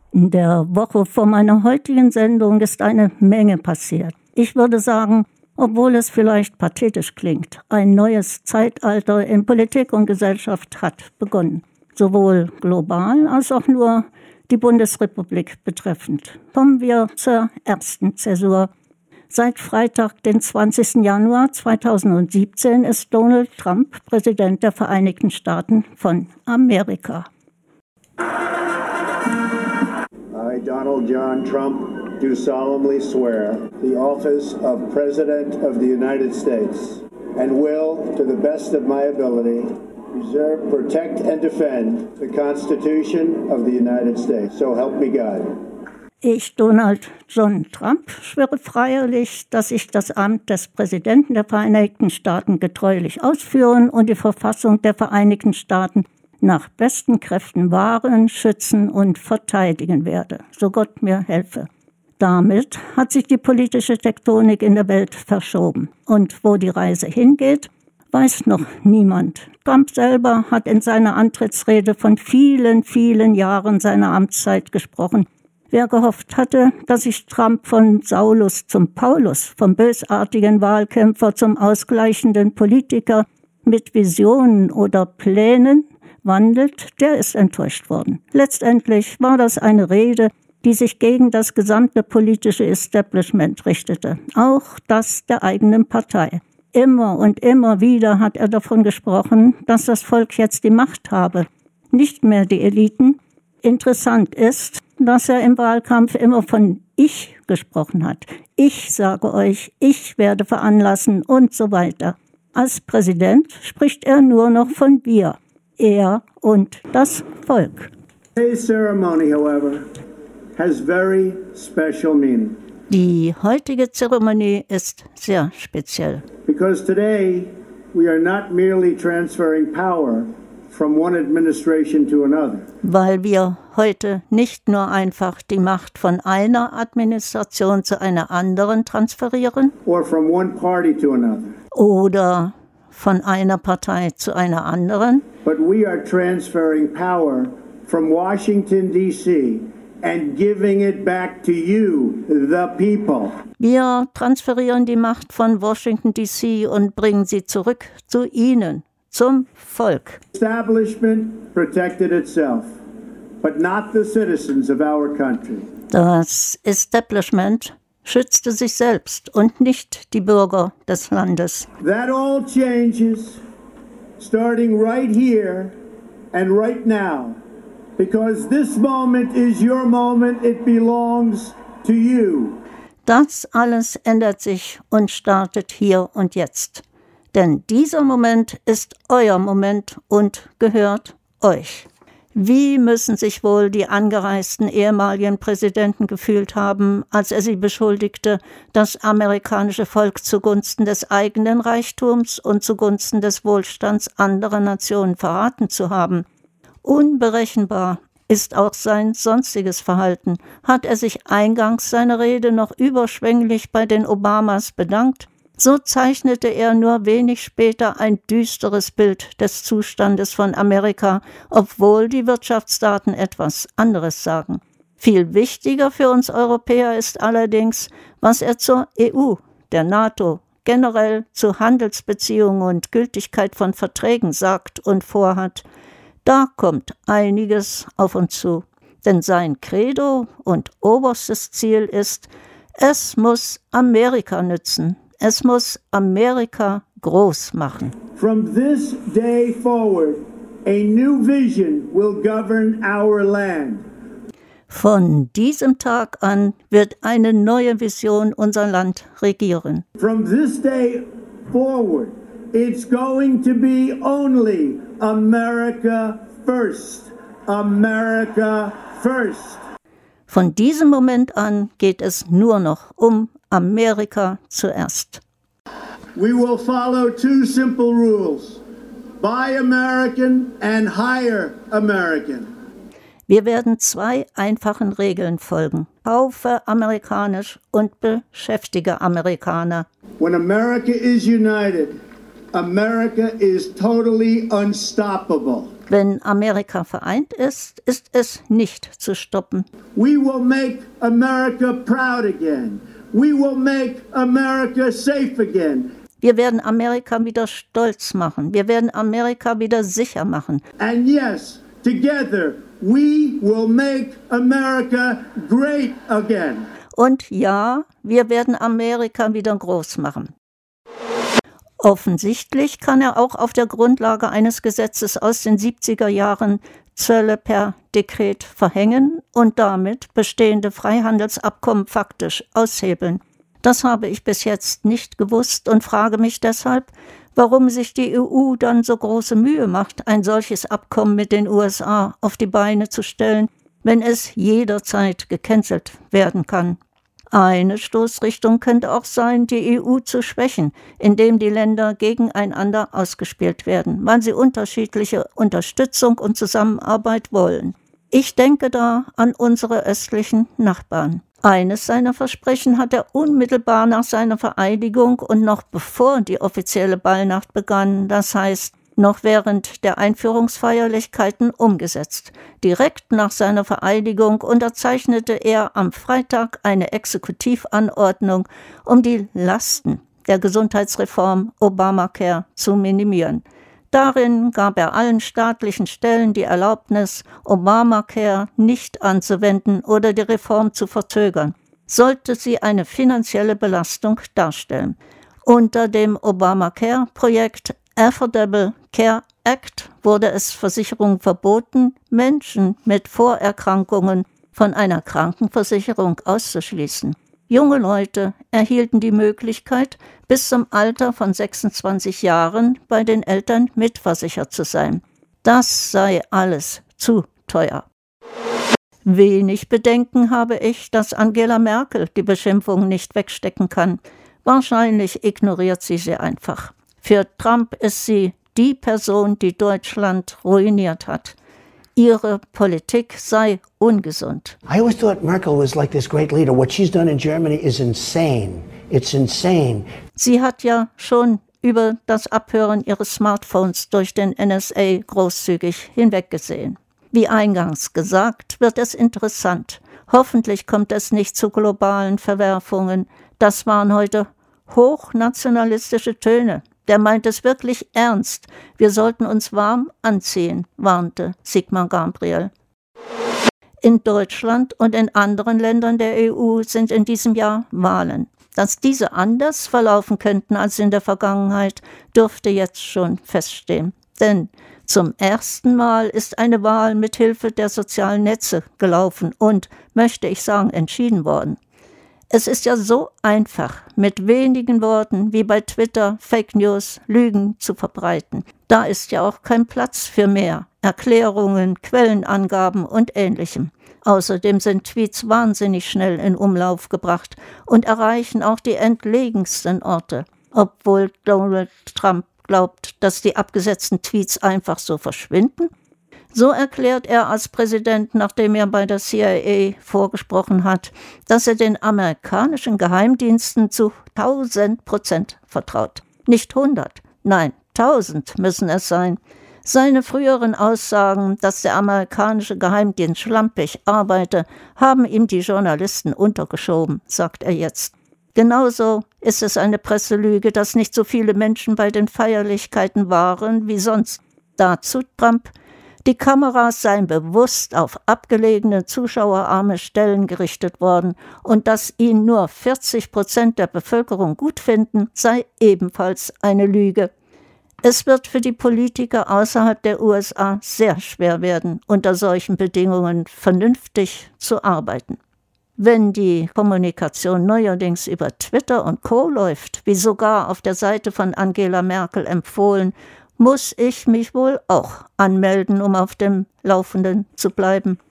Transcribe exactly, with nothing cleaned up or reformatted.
In der Woche vor meiner heutigen Sendung ist eine Menge passiert. Ich würde sagen, obwohl es vielleicht pathetisch klingt, ein neues Zeitalter in Politik und Gesellschaft hat begonnen. Sowohl global als auch nur die Bundesrepublik betreffend. Kommen wir zur ersten Zäsur. Seit Freitag, den zwanzigsten Januar zweitausendsiebzehn, ist Donald Trump Präsident der Vereinigten Staaten von Amerika. I, Donald John Trump, do solemnly swear the office of President of the United States and will, to the best of my ability, preserve, protect, and defend the Constitution of the United States. So help me God. Ich, Donald John Trump, schwöre feierlich, dass ich das Amt des Präsidenten der Vereinigten Staaten getreulich ausführen und die Verfassung der Vereinigten Staaten nach besten Kräften wahren, schützen und verteidigen werde, so Gott mir helfe. Damit hat sich die politische Tektonik in der Welt verschoben. Und wo die Reise hingeht, weiß noch niemand. Trump selber hat in seiner Antrittsrede von vielen, vielen Jahren seiner Amtszeit gesprochen. Wer gehofft hatte, dass sich Trump von Saulus zum Paulus, vom bösartigen Wahlkämpfer zum ausgleichenden Politiker mit Visionen oder Plänen wandelt, der ist enttäuscht worden. Letztendlich war das eine Rede, die sich gegen das gesamte politische Establishment richtete, auch das der eigenen Partei. Immer und immer wieder hat er davon gesprochen, dass das Volk jetzt die Macht habe, nicht mehr die Eliten. Interessant ist, dass er im Wahlkampf immer von Ich gesprochen hat. Ich sage euch, ich werde veranlassen und so weiter. Als Präsident spricht er nur noch von wir. Er und das Volk. Today's ceremony, however, has very special meaning. Die heutige Zeremonie ist sehr speziell. Because today we are not merely transferring power from one administration to another. Weil wir heute nicht nur einfach die Macht von einer Administration zu einer anderen transferieren. Or from one party to another. Oder von einer Partei zu einer anderen. But we are transferring power from Washington, D C and giving it back to you, the people. Wir transferieren die Macht von Washington, D C und bringen sie zurück zu Ihnen, zum Volk. Establishment protected itself, but not the citizens of our country. Das Establishment schützte sich selbst und nicht die Bürger des Landes. That all changes starting right here and right now, because this moment is your moment, it belongs to you. Das alles ändert sich und startet hier und jetzt. Denn dieser Moment ist euer Moment und gehört euch. Wie müssen sich wohl die angereisten ehemaligen Präsidenten gefühlt haben, als er sie beschuldigte, das amerikanische Volk zugunsten des eigenen Reichtums und zugunsten des Wohlstands anderer Nationen verraten zu haben? Unberechenbar ist auch sein sonstiges Verhalten. Hat er sich eingangs seiner Rede noch überschwänglich bei den Obamas bedankt? So zeichnete er nur wenig später ein düsteres Bild des Zustandes von Amerika, obwohl die Wirtschaftsdaten etwas anderes sagen. Viel wichtiger für uns Europäer ist allerdings, was er zur E U, der NATO, generell zu Handelsbeziehungen und Gültigkeit von Verträgen sagt und vorhat. Da kommt einiges auf uns zu, denn sein Credo und oberstes Ziel ist, es muss Amerika nützen. Es muss Amerika groß machen. From this day forward, a new vision will govern our land. Von diesem Tag an wird eine neue Vision unser Land regieren. From this day forward, it's going to be only America first. America first. Von diesem Moment an geht es nur noch um Amerika zuerst. We will follow two simple rules. Buy American and hire American. Wir werden zwei einfachen Regeln folgen. Kaufe amerikanisch und beschäftige Amerikaner. When America is united, America is totally unstoppable. Wenn Amerika vereint ist, ist es nicht zu stoppen. We will make America proud again. We will make America safe again. Wir werden Amerika wieder stolz machen. Wir werden Amerika wieder sicher machen. And yes, together we will make America great again. Und ja, wir werden Amerika wieder groß machen. Offensichtlich kann er auch auf der Grundlage eines Gesetzes aus den siebziger Jahren Zölle per Dekret verhängen und damit bestehende Freihandelsabkommen faktisch aushebeln. Das habe ich bis jetzt nicht gewusst und frage mich deshalb, warum sich die E U dann so große Mühe macht, ein solches Abkommen mit den U S A auf die Beine zu stellen, wenn es jederzeit gecancelt werden kann. Eine Stoßrichtung könnte auch sein, die E U zu schwächen, indem die Länder gegeneinander ausgespielt werden, weil sie unterschiedliche Unterstützung und Zusammenarbeit wollen. Ich denke da an unsere östlichen Nachbarn. Eines seiner Versprechen hat er unmittelbar nach seiner Vereidigung und noch bevor die offizielle Ballnacht begann, das heißt noch während der Einführungsfeierlichkeiten, umgesetzt. Direkt nach seiner Vereidigung unterzeichnete er am Freitag eine Exekutivanordnung, um die Lasten der Gesundheitsreform Obamacare zu minimieren. Darin gab er allen staatlichen Stellen die Erlaubnis, Obamacare nicht anzuwenden oder die Reform zu verzögern, sollte sie eine finanzielle Belastung darstellen. Unter dem Obamacare-Projekt Affordable Care Act wurde es Versicherungen verboten, Menschen mit Vorerkrankungen von einer Krankenversicherung auszuschließen. Junge Leute erhielten die Möglichkeit, bis zum Alter von sechsundzwanzig Jahren bei den Eltern mitversichert zu sein. Das sei alles zu teuer. Wenig Bedenken habe ich, dass Angela Merkel die Beschimpfung nicht wegstecken kann. Wahrscheinlich ignoriert sie sie einfach. Für Trump ist sie die Person, die Deutschland ruiniert hat. Ihre Politik sei ungesund. I always thought Merkel was like this great leader. What she's done in Germany is insane. It's insane. Sie hat ja schon über das Abhören ihres Smartphones durch den N S A großzügig hinweggesehen. Wie eingangs gesagt, wird es interessant. Hoffentlich kommt es nicht zu globalen Verwerfungen. Das waren heute hochnationalistische Töne. Der meint es wirklich ernst. Wir sollten uns warm anziehen, warnte Sigmar Gabriel. In Deutschland und in anderen Ländern der E U sind in diesem Jahr Wahlen. Dass diese anders verlaufen könnten als in der Vergangenheit, dürfte jetzt schon feststehen. Denn zum ersten Mal ist eine Wahl mit Hilfe der sozialen Netze gelaufen und, möchte ich sagen, entschieden worden. Es ist ja so einfach, mit wenigen Worten wie bei Twitter Fake News, Lügen zu verbreiten. Da ist ja auch kein Platz für mehr Erklärungen, Quellenangaben und Ähnlichem. Außerdem sind Tweets wahnsinnig schnell in Umlauf gebracht und erreichen auch die entlegensten Orte, obwohl Donald Trump glaubt, dass die abgesetzten Tweets einfach so verschwinden. So erklärt er als Präsident, nachdem er bei der C I A vorgesprochen hat, dass er den amerikanischen Geheimdiensten zu tausend Prozent vertraut. Nicht hundert, nein, tausend müssen es sein. Seine früheren Aussagen, dass der amerikanische Geheimdienst schlampig arbeite, haben ihm die Journalisten untergeschoben, sagt er jetzt. Genauso ist es eine Presselüge, dass nicht so viele Menschen bei den Feierlichkeiten waren wie sonst. Dazu Trump: Die Kameras seien bewusst auf abgelegene, zuschauerarme Stellen gerichtet worden und dass ihn nur vierzig Prozent der Bevölkerung gut finden, sei ebenfalls eine Lüge. Es wird für die Politiker außerhalb der U S A sehr schwer werden, unter solchen Bedingungen vernünftig zu arbeiten. Wenn die Kommunikation neuerdings über Twitter und Co. läuft, wie sogar auf der Seite von Angela Merkel empfohlen, muss ich mich wohl auch anmelden, um auf dem Laufenden zu bleiben.